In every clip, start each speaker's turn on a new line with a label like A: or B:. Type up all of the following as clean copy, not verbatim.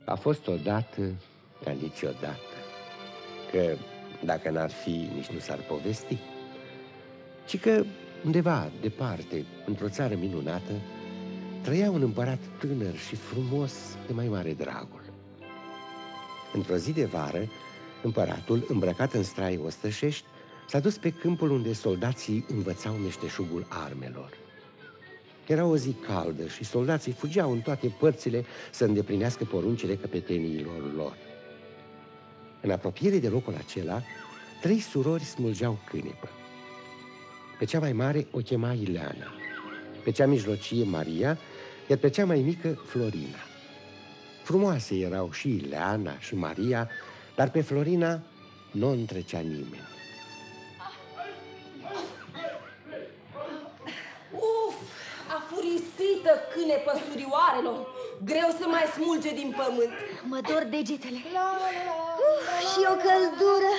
A: A fost odată ca niciodată, că dacă n-ar fi, nici nu s-ar povesti, ci că undeva departe, într-o țară minunată, trăia un împărat tânăr și frumos de mai mare dragul. Într-o zi de vară, împăratul, îmbrăcat în strai ostrășești, s-a dus pe câmpul unde soldații învățau meșteșugul armelor. Era o zi caldă și soldații fugeau în toate părțile să îndeplinească poruncile căpeteniilor lor. În apropiere de locul acela, 3 surori smulgeau cânepă. Pe cea mai mare o chema Ileana, pe cea mijlocie Maria, iar pe cea mai mică Florina. Frumoase erau și Ileana și Maria, dar pe Florina nu o întrecea nimeni.
B: Afurisită cânepă surioarelor, greu să mai smulge din pământ.
C: Mă dor degetele. Și o căldură.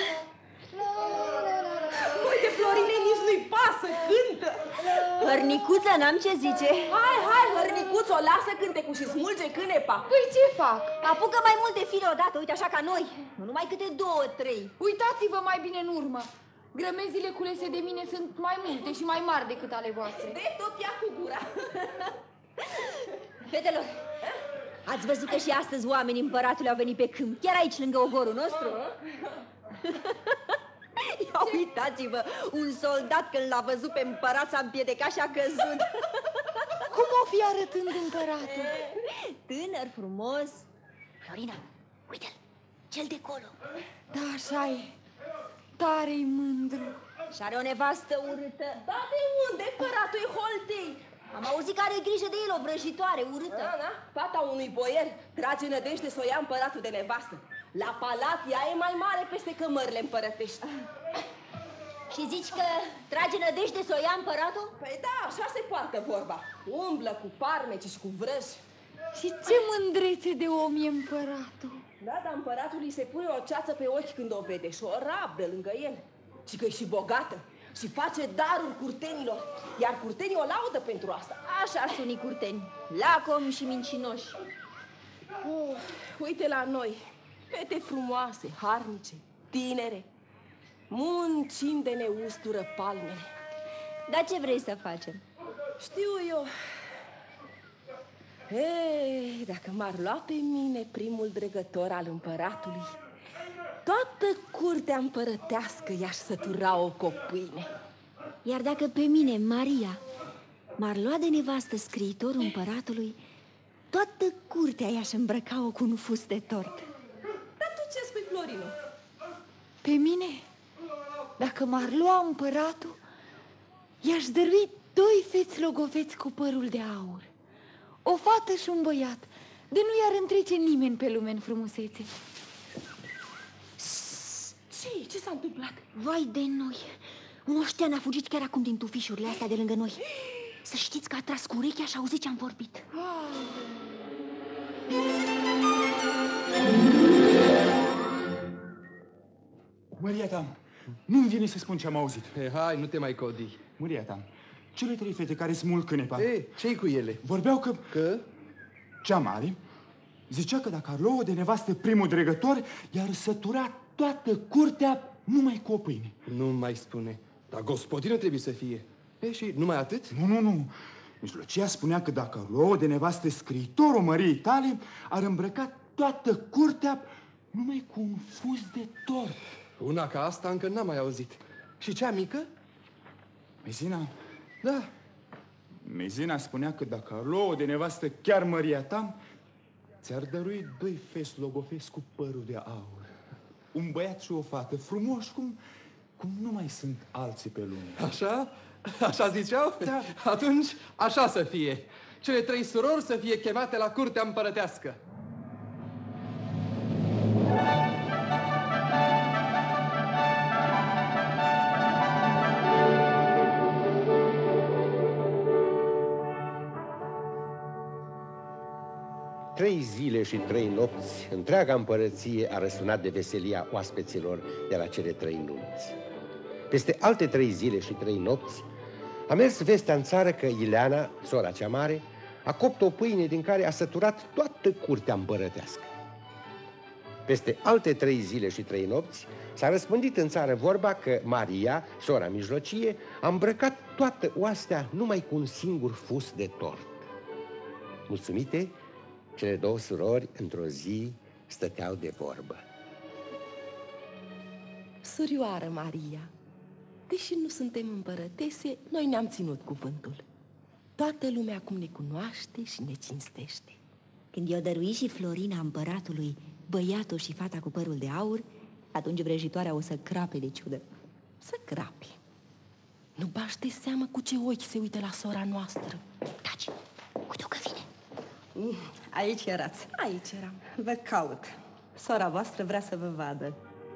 B: Uite, Florine nici nu-i pasă, cântă.
C: Hărnicuța, n-am ce zice.
B: Hai, hărnicuțo, lasă cântecul și smulge cânepa.
C: Păi ce fac? Apucă mai multe fire odată, uite așa ca noi. Nu numai câte 2-3.
D: Uitați-vă mai bine în urmă. Grămezile culese de mine sunt mai multe și mai mari decât ale voastre.
B: De tot ia cu gura.
C: Fetelor, ați văzut că și astăzi oamenii împăratului au venit pe câmp, chiar aici lângă ogorul nostru? Ia uitați-vă, un soldat când l-a văzut pe împărat s-a împiedecat și a căzut.
D: Cum o fi arătând împăratul?
C: Tânăr, frumos. Florina, uite-l, cel de colo.
D: Da, așa-i. Tare-i mândru.
C: Și are o nevastă urâtă.
B: Da, de unde? Împăratul e holdei.
C: Am auzit că are grijă de el, o vrăjitoare urâtă.
B: Da, fata unui boier trage nădejde să o ia împăratul de nevastă. La palat ea e mai mare peste cămările împărătești.
C: Și zici că trage nădejde să o ia împăratul?
B: Păi da, așa se poartă vorba. Umblă cu farmeci și cu vrăji.
D: Și ce mândrețe de om e împăratul.
B: Da, dar împăratul îi se pune o ceață pe ochi când o vede și o rabdă lângă el. Și că e și bogată și face daruri curtenilor, iar curtenii o laudă pentru asta.
C: Așa sunt unii curteni, lacomi și mincinoși.
B: Uite la noi, fete frumoase, harnice, tinere, muncim de ne ustură palmele.
C: Dar ce vrei să facem?
B: Știu eu. Ei, dacă m-ar lua pe mine primul dregător al împăratului, toată curtea împărătească i-aș sătura o copâine.
C: Iar dacă pe mine, Maria, m-ar lua de nevastă scriitorul împăratului, toată curtea i-aș îmbrăca-o cu un fus de tort.
B: Dar tu ce spui, Florino?
D: Pe mine, dacă m-ar lua împăratul, i-aș dărui 2 feți logoveți cu părul de aur, o fată și un băiat, de nu i-ar întrece nimeni pe lume în frumusețe.
B: Ce s-a întâmplat?
C: Vai de noi! Un oștean a fugit chiar acum din tufișurile astea de lângă noi. Să știți că a tras cu urechea și a auzit ce-am vorbit.
E: Maria ta, nu-mi vine să spun ce-am auzit.
F: Hai, nu te mai codi.
E: Maria ta, cele 3 fete care smulg cânepa,
F: ce-i cu ele?
E: vorbeau că cea mare zicea că dacă ar lua de nevastă primul dregător, i-ar sătura toată curtea numai cu o pâine.
F: Nu mai spune. Dar gospodină trebuie să fie. Și numai atât?
E: Nu. Mijlocia spunea că dacă lua de nevastă scriitorul măriei tale, ar îmbrăca toată curtea numai cu un fus de tort.
F: Una ca asta încă n-am mai auzit. Și cea mică?
E: Mezina?
F: Da.
E: Mezina spunea că dacă ar lua de nevastă chiar măria ta, ți-ar dărui 2 fesi logofesi cu părul de aur. Un băiat și o fată frumoși, cum nu mai sunt alții pe lume.
F: Așa? Așa ziceau?
E: Da.
F: Atunci, așa să fie. Cele 3 surori să fie chemate la curtea împărătească.
A: Trei zile și 3 nopți, întreaga împărăție a răsunat de veselia oaspeților de la cele 3 nunți. Peste alte 3 zile și 3 nopți, a mers vestea în țară că Ileana, sora cea mare, a copt o pâine din care a săturat toată curtea împărătească. Peste alte 3 zile și 3 nopți s-a răspândit în țară vorba că Maria, sora mijlocie, a îmbrăcat toată oastea numai cu un singur fus de tort. Mulțumite, cele 2 surori într-o zi stăteau de vorbă.
B: Surioară Maria, deși nu suntem împărătese, noi ne-am ținut cuvântul. Toată lumea acum ne cunoaște și ne cinstește.
C: Când i-o dărui și Florina împăratului băiatul și fata cu părul de aur, atunci vrăjitoarea o să crape de ciudă.
B: Să crape. Nu bași de seamă cu ce ochi se uită la sora noastră.
C: Taci, uite-o că vine.
G: Aici erați.
B: Aici eram.
G: Vă caut. Sora voastră vrea să vă vadă.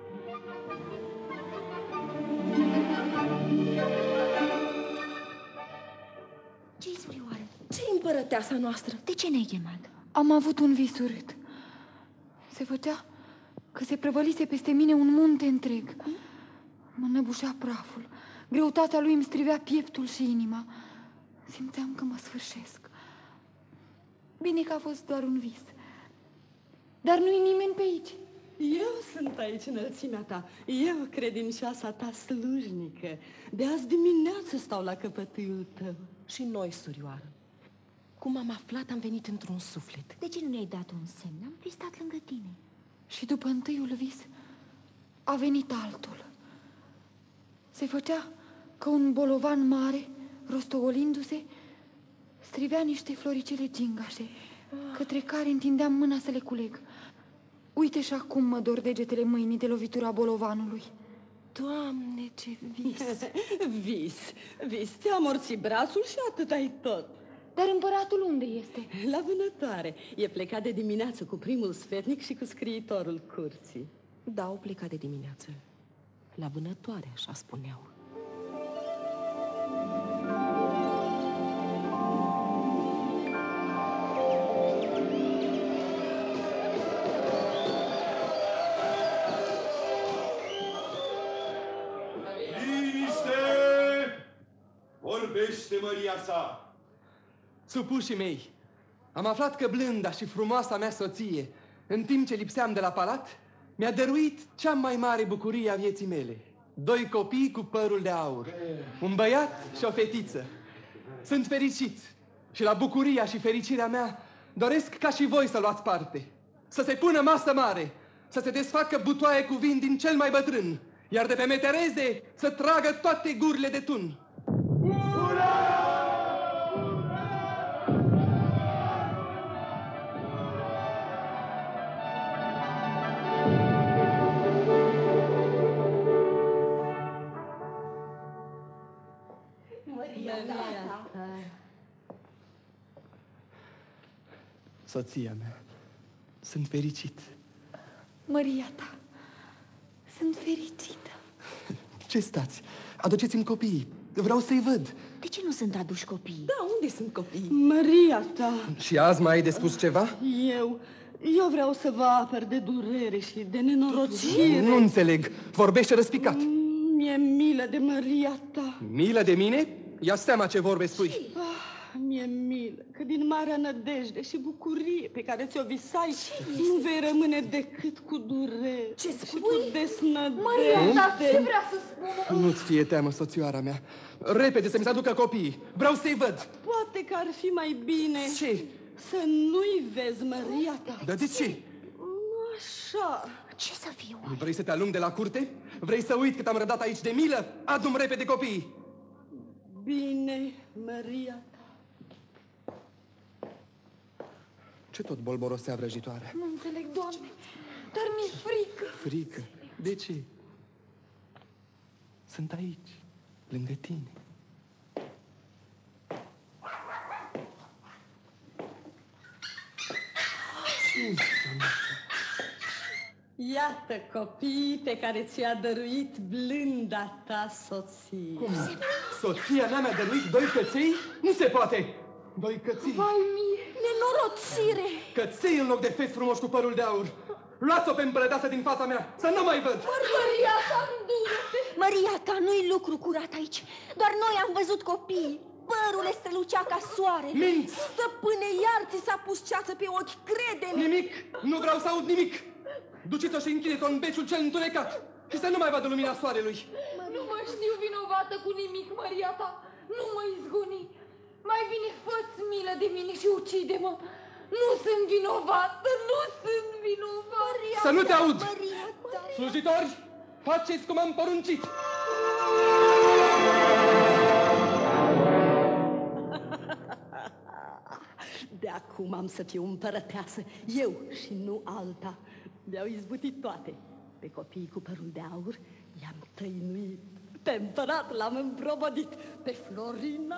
C: Ce-i, surioară?
B: Ce-i împărăteasa noastră?
C: De ce ne-ai chemat?
D: Am avut un vis urât. Se făcea că se prăvălise peste mine un munte întreg. Mă năbușea praful. Greutatea lui îmi strivea pieptul și inima. Simțeam că mă sfârșesc. Bine că a fost doar un vis. Dar nu-i nimeni pe aici.
G: Eu sunt aici, înălțimea ta. Eu, credincioasa ta slujnică. De azi dimineață stau la căpătâiul tău.
B: Și noi, surioară. Cum am aflat, am venit într-un suflet.
C: De ce nu ne-ai dat un semn? Am fi stat lângă tine.
D: Și după întâiul vis a venit altul. Se făcea că un bolovan mare, rostogolindu-se, strivea niște floricele gingașe, către care întindeam mâna să le culeg. Uite și acum mă dor degetele mâinii de lovitura bolovanului.
B: Doamne, ce vis!
G: Vis, ți-a amorțit brațul și atât ai tot.
D: Dar împăratul unde este?
G: La vânătoare. E plecat de dimineață cu primul sfetnic și cu scriitorul curții.
B: Da, au plecat de dimineață. La vânătoare, așa spuneau.
H: Vorbește măria sa!
F: Supușii mei, am aflat că blânda și frumoasa mea soție, în timp ce lipseam de la palat, mi-a dăruit cea mai mare bucurie a vieții mele. 2 copii cu părul de aur, un băiat și o fetiță. Sunt fericit și la bucuria și fericirea mea doresc ca și voi să luați parte. Să se pună masă mare, să se desfacă butoaie cu vin din cel mai bătrân, iar de pe metereze să tragă toate gurile de tun. Soția mea, sunt fericit.
D: Maria ta, sunt fericită.
F: Ce stați? Aduceți-mi copiii. Vreau să-i văd.
C: De ce nu sunt aduși copiii?
B: Da, unde sunt copiii?
G: Maria ta,
F: Și azi mai ai de spus ceva?
G: eu vreau să vă apăr de durere și de nenorocire.
F: Nu înțeleg. Vorbește răspicat.
G: Mi-e milă de Maria ta.
F: Milă de mine? Ia seama ce vorbe spui.
G: Mi-e milă că din marea nădejde și bucurie pe care ți-o visai nu vei rămâne decât cu durere.
B: Ce spui?
G: Și cu desnădejde.
D: Maria ta, ce vrea să spună?
F: Nu-ți fie teamă, soțioara mea. Repede să-mi se aducă copiii. Vreau să-i văd.
G: Poate că ar fi mai bine
F: Ce?
G: să nu-i vezi, Maria ta.
F: Dar de ce?
G: Așa.
C: Ce să fiu?
F: Vrei să te alung de la curte? Vrei să uit cât am rădat aici de milă? Adu-mi repede copiii.
G: Bine, Maria ta.
F: Ce tot bolborosea vrăjitoarea?
D: Nu înțeleg, Doamne, dar mi-e frică.
F: Frică? De ce? Sunt aici, lângă tine.
G: Iată copiii pe care ți-a dăruit blânda ta soție.
F: Soția mea mi-a dăruit 2 căței? Nu se poate! 2 căței!
D: Vai mie!
B: Nenorocire!
F: Căței în loc de feci frumoși cu părul de aur! Luați-o pe împărăteasă din fața mea, să nu mai văd!
C: Maria ta, îndură-te! Maria ta, nu-i lucru curat aici. Doar noi am văzut copii. Părul le strălucea ca soarele.
F: Minți!
B: Stăpâne, iar ți s-a pus ceață pe ochi, crede-ne!
F: Nimic! Nu vreau să aud nimic! Duceți-o și închideți-o în beciul cel întunecat și să nu mai vadă lumina soarelui.
D: Nu mă știu vinovată cu nimic, Maria ta. Nu mă izguni. Mai bine fă-ți milă de mine și ucide-mă. Nu sunt vinovată, nu sunt vinovată.
F: Să nu te aud! Slujitori, faceți cum am poruncit.
G: De acum am să fiu împărăteasă, eu și nu alta. Mi-au izbutit toate. Pe copiii cu părul de aur i-am tăinuit. Pe împărat l-am împrobodit. Pe Florina...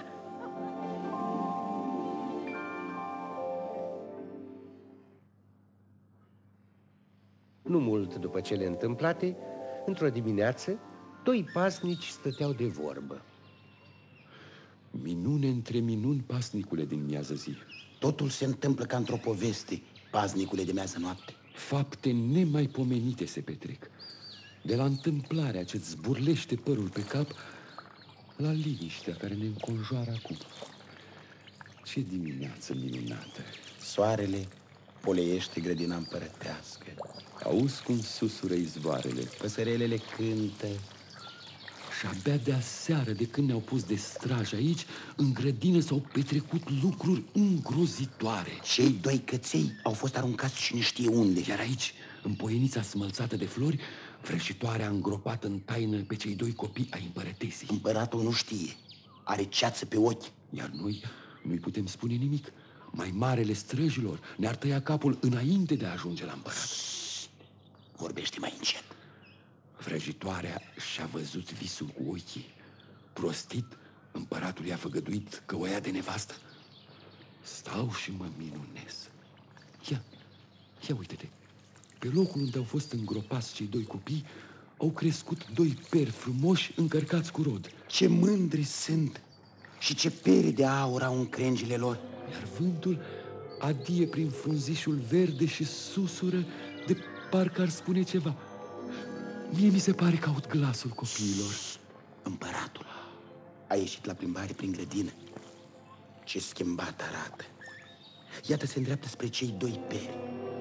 A: Nu mult după cele întâmplate, într-o dimineață, doi pasnici stăteau de vorbă.
I: Minune între minuni, pasnicule din miază zi.
J: Totul se întâmplă ca într-o poveste, pasnicule de miază noapte.
I: Fapte nemaipomenite se petrec. De la întâmplarea ce-ți zburlește părul pe cap, la liniștea care ne înconjoară acum. Ce dimineață minunată!
J: Soarele poleiește grădina împărătească.
I: Auzi cum susură izvoarele.
J: Păsărelele cântă.
I: Și abia de-aseară, de când ne-au pus de straj aici, în grădină s-au petrecut lucruri îngrozitoare.
J: Cei doi căței au fost aruncați cine știe unde.
I: Iar aici, în poienița smălțată de flori, vrăjitoarea a îngropat în taină pe cei doi copii ai împărătesei.
J: Împăratul nu știe. Are ceață pe ochi.
I: Iar noi nu-i putem spune nimic. Mai marele străjilor ne-ar tăia capul înainte de a ajunge la împărat.
J: Vorbește mai încet.
I: Vrăjitoarea și-a văzut visul cu ochii. Prostit, împăratul i-a făgăduit că o ia de nevastă. Stau și mă minunez. Ia uite-te. Pe locul unde au fost îngropați cei doi copii, au crescut doi peri frumoși încărcați cu rod.
J: Ce mândri sunt și ce pere de aur au în crengile lor.
I: Iar vântul adie prin frunzișul verde și susură de parcă ar spune ceva. Mie mi se pare că aud glasul copiilor.
J: Împăratul a ieșit la plimbare prin grădină. Ce schimbat arată. Iată se îndreaptă spre cei doi peri.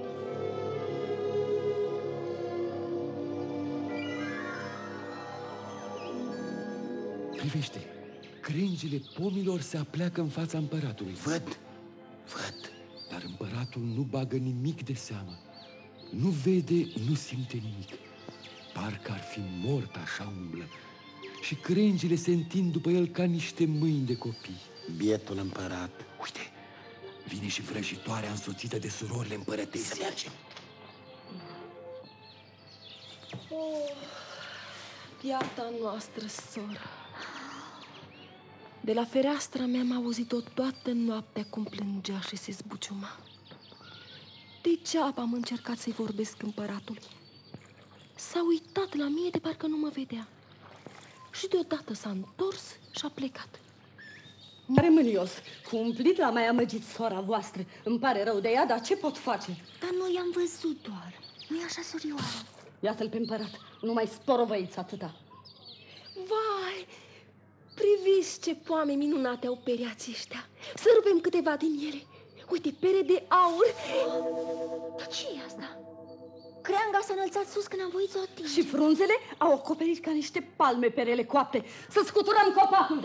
I: Privește, crengile pomilor se apleacă în fața împăratului.
J: Văd.
I: Dar împăratul nu bagă nimic de seamă. Nu vede, nu simte nimic. Parcă ar fi mort, așa umblă. Și crengile se întind după el ca niște mâini de copii.
J: Bietul împărat.
I: Uite, vine și vrăjitoarea însoțită de surorile împărătese.
J: Să mergem.
B: Biata noastră soră. De la fereastra mea am auzit-o toată noaptea cum plângea și se zbuciuma. Degeaba am încercat să-i vorbesc împăratului. S-a uitat la mine de parcă nu mă vedea. Și deodată s-a întors și a plecat.
G: Mare mânios, cumplit l-a mai amăgit sora voastră. Îmi pare rău de ea, dar ce pot face?
C: Dar noi am văzut doar. Nu-i așa, surioară?
G: Iată-l pe împărat, nu mai sporovăiți atâta.
B: Vai, priviți ce poame minunate au perii aceștia. Să rupem câteva din ele. Uite, pere de aur.
C: Dar ce e asta? Creanga s-a înălțat sus când am voit să o ating.
G: Și frunzele au acoperit ca niște palme perele coapte. Să scuturăm copacul.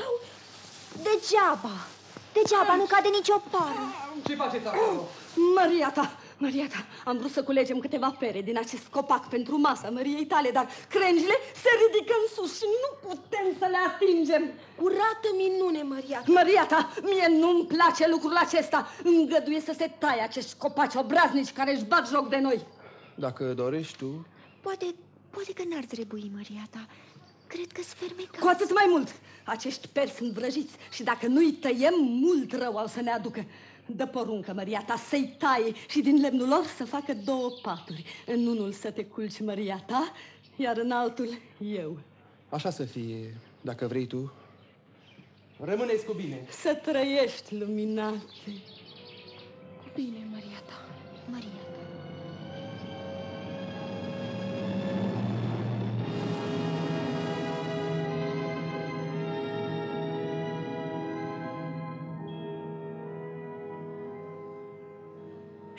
C: Degeaba nu cade nicio pară.
F: Ce faceți acolo?
G: Maria ta, am vrut să culegem câteva pere din acest copac pentru masa Măriei tale, dar crengile se ridică în sus și nu putem să le atingem.
B: Curată minune, Maria ta.
G: Maria ta, mie nu-mi place lucrul acesta. Îngăduie să se taie acești copaci obraznici care își bat joc de noi.
F: Dacă dorești tu...
C: Poate că n-ar trebui, Maria ta. Cred că-s fermecați.
G: Cu atât mai mult. Acești peri sunt vrăjiți și dacă nu-i tăiem, mult rău au să ne aducă. Dă poruncă, Maria ta, să-i taie și din lemnul lor să facă 2 paturi. În unul să te culci, Maria ta, iar în altul eu.
F: Așa să fie, dacă vrei tu. Rămâneți cu bine.
G: Să trăiești, luminate.
B: Cu bine, Maria ta.
C: Maria ta.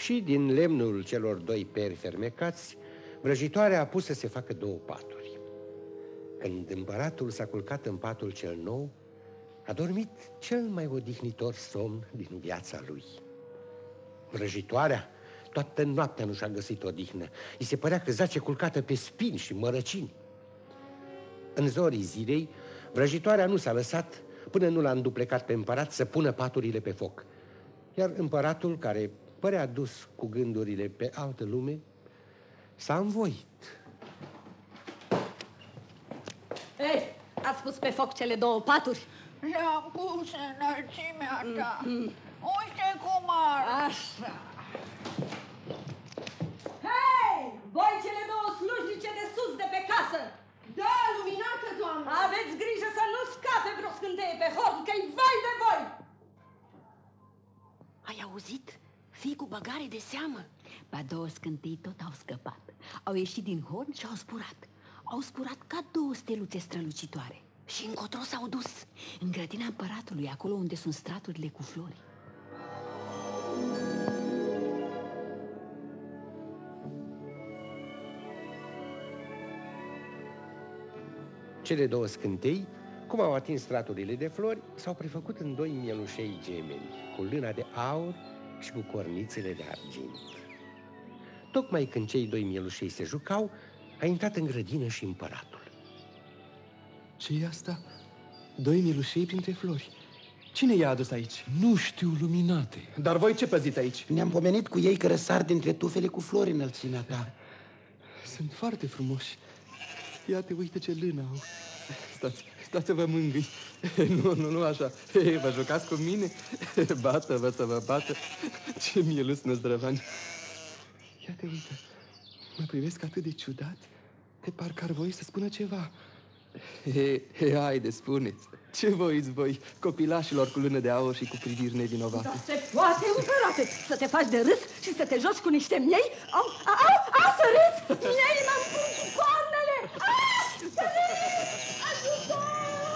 A: Și din lemnul celor doi peri fermecați, vrăjitoarea a pus să se facă 2 paturi. Când împăratul s-a culcat în patul cel nou, a dormit cel mai odihnitor somn din viața lui. Vrăjitoarea toată noaptea nu și-a găsit odihnă. I se părea că zace culcată pe spini și mărăcini. În zorii zilei, vrăjitoarea nu s-a lăsat până nu l-a înduplecat pe împărat să pună paturile pe foc. Iar împăratul, care părea dus cu gândurile pe altă lume, s-a învoit.
G: Ei, ați pus pe foc cele 2 paturi?
K: Le-am pus înălțimea ta. Uite cum arată.
G: Așa. Hei, voi cele 2 slujnice de sus de pe casă!
B: Da, luminată, doamnă!
G: Aveți grijă să nu scape vreo scânteie pe horn, că-i vai de voi!
C: Ai auzit? Fii cu băgare de seamă. Ba 2 scântei tot au scăpat. Au ieșit din horn și au spurat. Au spurat ca 2 steluțe strălucitoare. Și încotro s-au dus? În grădina împăratului, acolo unde sunt straturile cu flori.
A: Cele 2 scântei, cum au atins straturile de flori, s-au prefăcut în 2 mielușei gemeni, cu lâna de aur și cu cornițele de argint. Tocmai când cei 2 mielușei se jucau, a intrat în grădină și împăratul.
F: Ce-i asta? 2 mielușei printre flori. Cine i-a adus aici?
I: Nu știu, luminate.
F: Dar voi ce păziți aici?
J: Ne-am pomenit cu ei că răsar dintre tufele cu flori înălțimea ta.
F: Sunt foarte frumoși. Iată, uite ce lână au. Stați să vă mângâi. Nu așa. Vă jucați cu mine? Bată-vă să vă bată. Ce mielus năzdrăvani. Iată, uite, mă privesc atât de ciudat, de parcă ar voi să spună ceva. Haide, spuneți. Ce voiți voi, copilașilor cu lână de aur și cu priviri nevinovate?
G: Dar se poate, împărate, să te faci de râs și să te joci cu niște miei? Să râs! Miei m-am pus cu coarnele! Ajutor!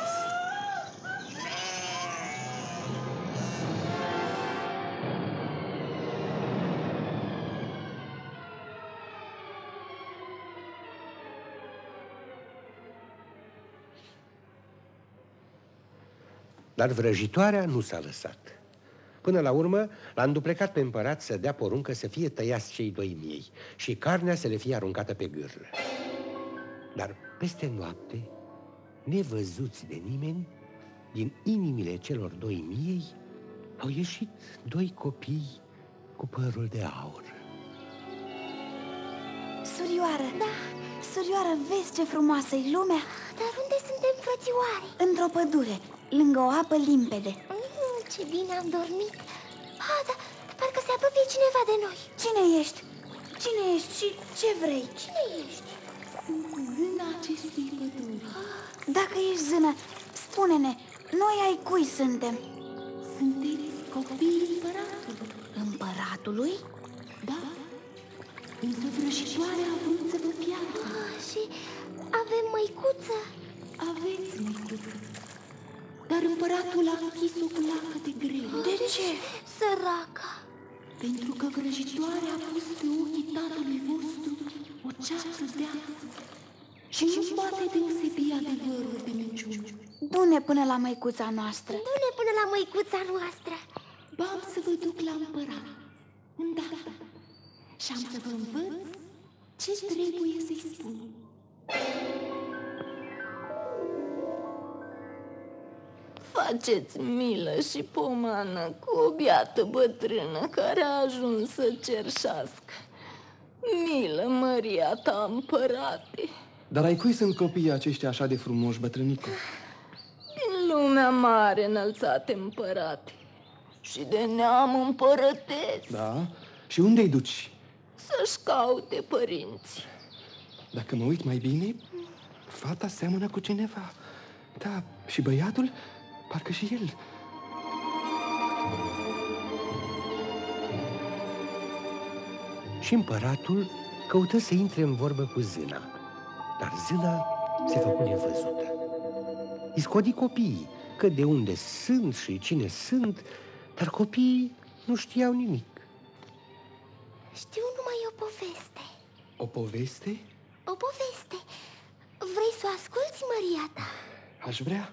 A: Dar vrăjitoarea nu s-a lăsat. Până la urmă, l-a înduplecat pe împărat să dea poruncă să fie tăiați cei 2 miei și carnea să le fie aruncată pe gârlă. Dar peste noapte, nevăzuți de nimeni, din inimile celor 2 miei au ieșit 2 copii cu părul de aur.
C: Surioară! Da, surioară, vezi ce frumoasă-i lumea?
L: Dar unde suntem, frățioare?
C: Într-o pădure, lângă o apă limpede.
L: Ce bine am dormit. Da, parcă se apropie cineva de noi.
C: Cine ești? Cine ești și ce vrei?
L: Cine ești?
C: Sunt zâna acestei păduri. Dacă ești zână, spune-ne, noi ai cui suntem?
M: Sunteți copiii împăratului.
C: Împăratului?
M: Da, însă vrăjitoarea a vrut să vă piardă.
L: Și avem măicuță?
M: Aveți măicuță, dar împăratul a închis-o cu lacăte grele.
L: De ce? Săraca!
M: Pentru că vrăjitoarea a pus pe ochii tatălui vostru o ceață deasă și nu poate deosebi adevărul de minciună.
C: Du-ne până la măicuța noastră.
L: Du-ne până la măicuța noastră.
M: Am să vă duc la împărat, îndată, și am să vă învăț ce trebuie să-i spun.
N: Faceți milă și pomană cu o biată bătrână care a ajuns să cerșească. Milă, măria ta, împărate.
F: Dar ai cui sunt copiii aceștia așa de frumoși, bătrânică?
N: Din lumea mare înălțate, împărate, și de neam împărătesc.
F: Da? Și unde-i duci?
N: Să-și caute părinți.
F: Dacă mă uit mai bine, fata seamănă cu cineva. Da, și băiatul, parcă și el.
A: Și împăratul căută să intre în vorbă cu zâna, dar zâna se făcu nevăzută. Îi scodi copiii, că de unde sunt și cine sunt, dar copiii nu știau nimic.
L: Știu numai o poveste.
F: O poveste?
L: O poveste. Vrei să o asculți, măria ta?
F: Aș vrea.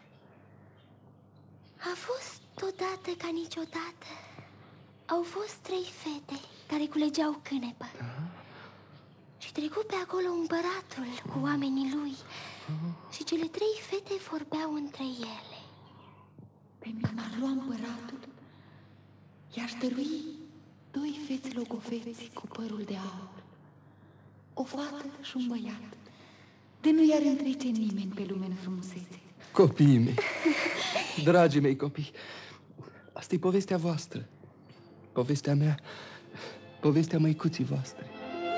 L: A fost odată ca niciodată. Au fost 3 fete care culegeau cânepă. Și trecu pe acolo împăratul cu oamenii lui. Și cele 3 fete vorbeau între ele.
D: Pe mine m-ar lua împăratul, i-aș dărui 2 feți logofeți cu părul de aur, o fată și un băiat, de nu i-ar întrece nimeni pe lume în frumusețe.
F: Copiii mei, dragii mei copii, asta e povestea voastră, povestea mea, povestea măicuții voastre.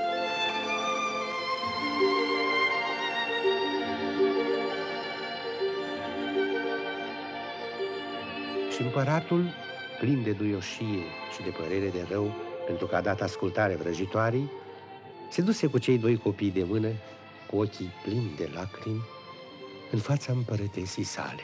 A: Și împăratul, plin de duioșie și de părere de rău, pentru că a dat ascultare vrăjitoarei, se duse cu cei 2 copii de mână, cu ochii plini de lacrimi, în fața împărătesii sale.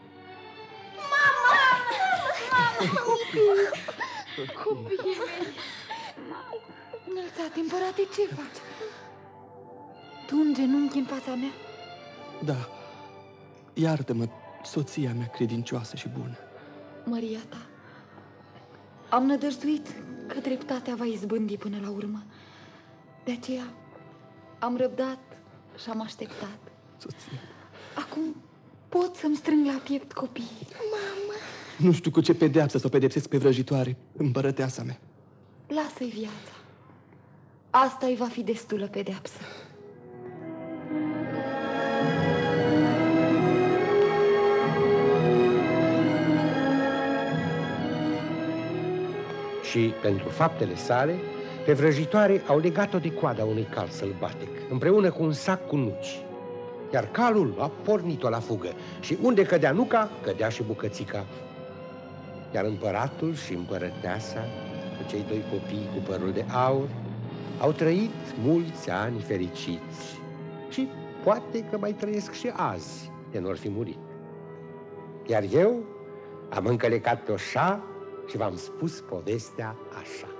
D: Copiii mei! Înălțate, împărate, ce faci? Tu în genunchi în fața mea?
F: Da, iartă-mă, soția mea credincioasă și bună.
D: Măria ta, am nădăjduit că dreptatea va izbândi până la urmă. De aceea am răbdat și am așteptat.
F: Soția.
D: Acum pot să-mi strâng la piept copiii.
L: Mamă!
F: Nu știu cu ce pedeapsă să o pedepsesc pe vrăjitoare, împărăteasa mea.
D: Lasă-i viața. Asta-i va fi destulă pedeapsă.
A: Și, pentru faptele sale, pe vrăjitoare au legat-o de coada unui cal sălbatic, împreună cu un sac cu nuci. Iar calul a pornit-o la fugă și unde cădea nuca, cădea și bucățica. Iar împăratul și împărăteasa, cu cei 2 copii cu părul de aur, au trăit mulți ani fericiți și poate că mai trăiesc și azi, de n-or fi murit. Iar eu am încălecat pe oșa și v-am spus povestea așa.